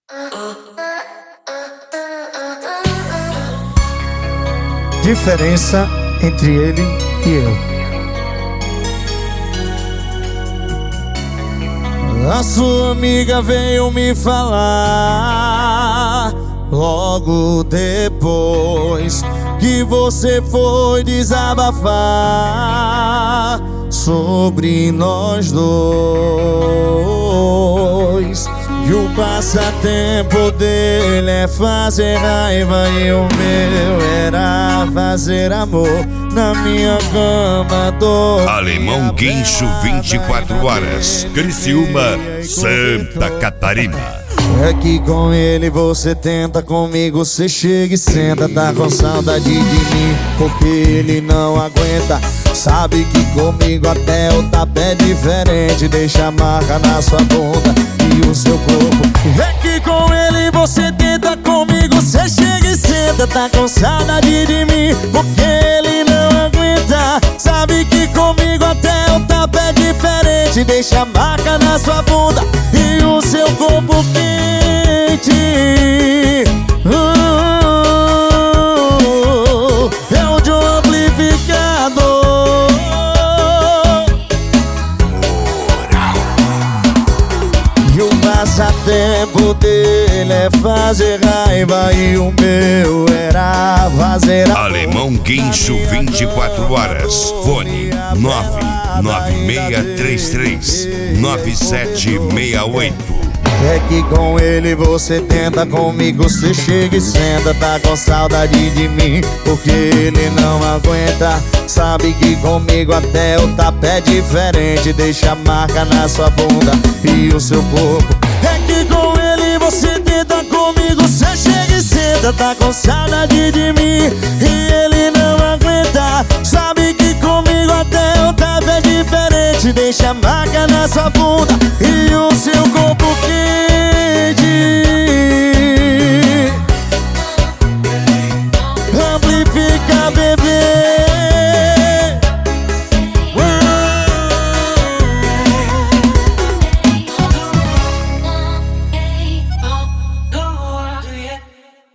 Diferença entre ele e eu. A sua amiga veio me falar logo depois que você foi desabafar sobre nós dois. E o passatempo dele é fazer raiva e o meu era fazer amor na minha cama do Alemão Guincho 24 horas, Criciúma, Santa Catarina. É que com ele você tenta, comigo você chega e senta. Tá com saudade de mim porque ele não aguenta. Sabe que comigo até o tapa é diferente. Deixa a marca na sua bunda e o seu corpo. É que com ele você tenta, comigo você chega e senta. Tá com saudade de mim porque ele não aguenta. Sabe que comigo até o tapa é diferente. Deixa a marca na sua bunda e o seu corpo quente. É o de um amplificador. E o passatempo dele é fazer raiva e o meu era fazer amor. Alemão Guincho 24 horas, fone 99633 9768. É que com ele você tenta, comigo você chega e senta. Tá com saudade de mim porque ele não aguenta. Sabe que comigo até o tapa é diferente. Deixa a marca na sua bunda e o seu corpo. É que com ele você tenta, comigo você chega e senta. Tá com saudade de mim e ele não aguenta. Sabe que comigo até o tapa é diferente. Deixa a marca na sua bunda